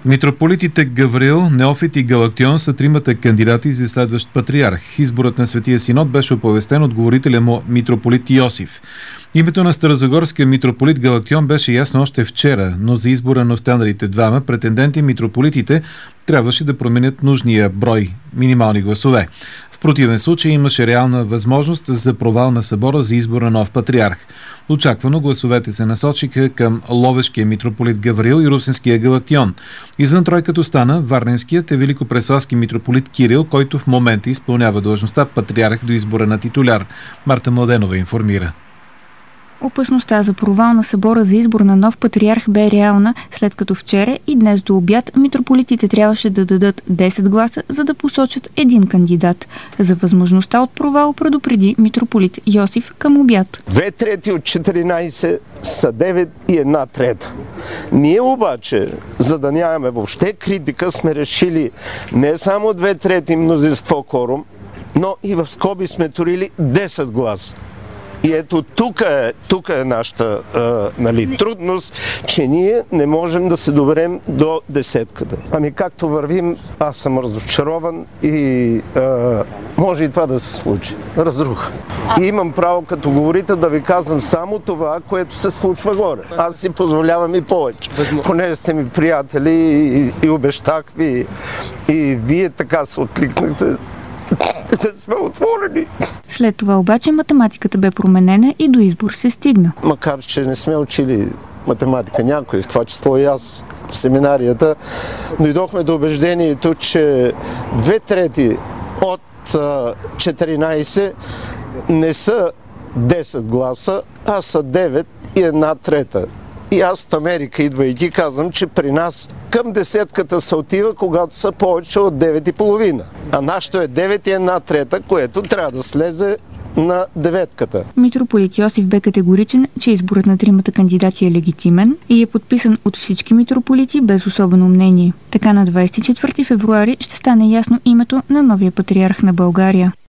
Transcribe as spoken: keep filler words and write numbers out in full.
Митрополитите Гавриил, Неофит и Галактион са тримата кандидати за следващ патриарх. Изборът на Светия Синод беше оповестен от говорителя му митрополит Йосиф. Името на старозагорския митрополит Галактион беше ясно още вчера, но за избора на останалите двама претенденти митрополитите трябваше да променят нужния брой минимални гласове. В противен случай имаше реална възможност за провал на събора за избор на нов патриарх. Очаквано гласовете се насочиха към ловешкия митрополит Гавриил и русенския Галактион. Извън тройката остана варненският и великопреславски митрополит Кирил, който в момента изпълнява длъжността патриарх до избора на титуляр. Марта Младенова информира. Опасността за провал на събора за избор на нов патриарх бе реална, след като вчера и днес до обяд митрополитите трябваше да дадат десет гласа, за да посочат един кандидат. За възможността от провал предупреди митрополит Йосиф към обяд. Две трети от четиринайсет са девет и една трета. Ние обаче, за да нямаме въобще критика, сме решили не само две трети мнозинство кворум, но и в скоби сме турили десет гласа. И ето тук е, тук е нашата а, нали, трудност, че ние не можем да се доберем до десетката. Ами както вървим, аз съм разочарован и а, може и това да се случи. Разруха. И имам право като говорите да ви казвам само това, което се случва горе. Аз си позволявам и повече. Понеже сте ми приятели и, и обещах ви и вие така се откликнахте. Да сме отворени. След това обаче математиката бе променена и до избор се стигна. Макар че не сме учили математика някой, в това число и аз в семинарията, дойдохме до убеждението, че две трети от четиринайсет не са десет гласа, а са девет и една трета. И аз от Америка идвайки казвам, че при нас към десетката се отива, когато са повече от девет и половина. А нашето е девет и една трета, което трябва да слезе на деветката. Митрополит Йосиф бе категоричен, че изборът на тримата кандидати е легитимен и е подписан от всички митрополити без особено мнение. Така на двайсет и четвърти февруари ще стане ясно името на новия патриарх на България.